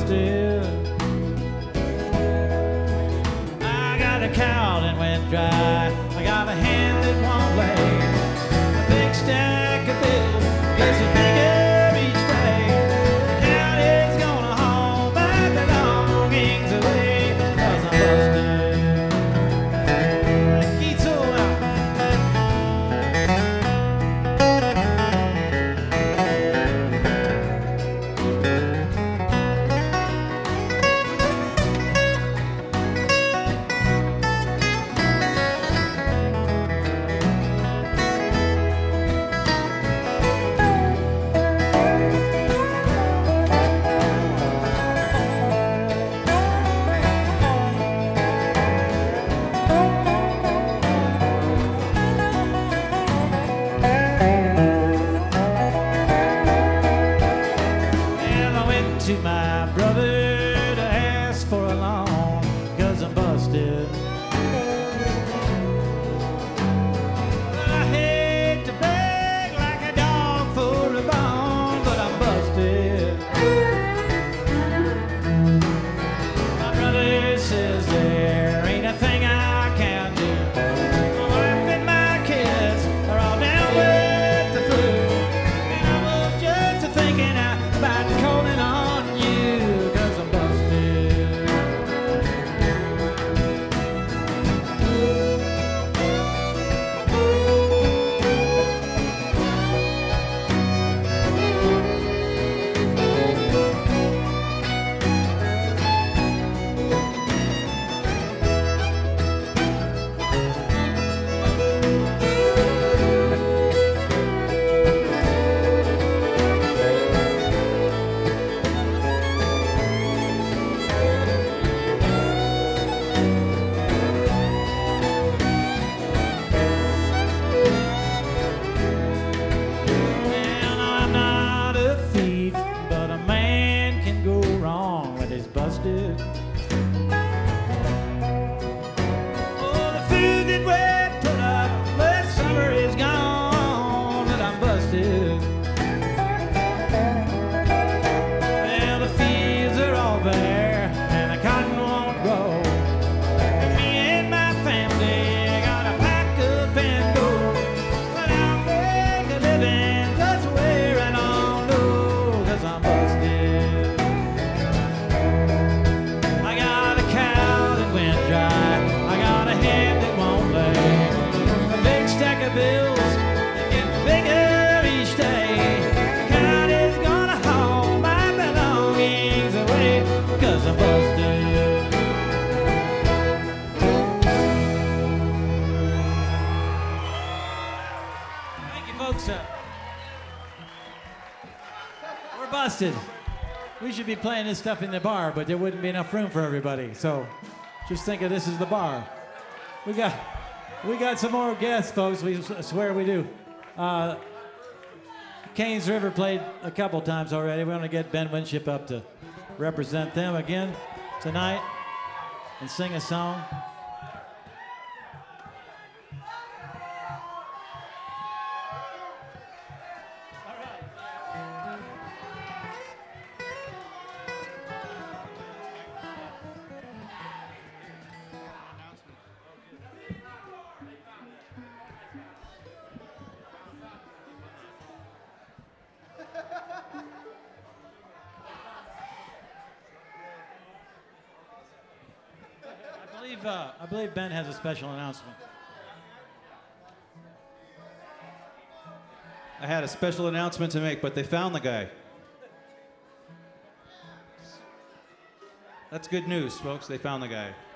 busted. I got a cow that went dry. I got a hand that won't lay. A big stack of bills gets bigger each day. The county's gonna haul my belongings away 'cause I'm busted. Keith's all out. Well, I went to my brother to ask for a loan 'cause I'm busted. I hate to beg like a dog for a bone, but I'm busted. My brother says there ain't a thing I can do. My wife and my kids are all down with the flu. And I was just thinking about calling on you 'cause I'm busted. Well, I'm not a thief, but a man can go wrong when he's busted. Oh, the food that we put up last summer is gone, but I'm busted. Well, the fields are all bare and the cotton won't grow. And me and my family gotta pack up and go. But I'll make a living just where I don't know 'cause I'm busted. I got a cow that went dry. I got a hand that won't lay. A big stack of bills that get bigger each day. The county's gonna haul my belongings away 'cause I'm busted. Thank you, folks. We're busted. We should be playing this stuff in the bar, but there wouldn't be enough room for everybody. So just think of this as the bar. We got some more guests, folks. We swear we do. Canes River played a couple times already. We want to get Ben Winship up to represent them again tonight and sing a song. I believe Ben has a special announcement. I had a special announcement to make, but they found the guy. That's good news, folks. They found the guy.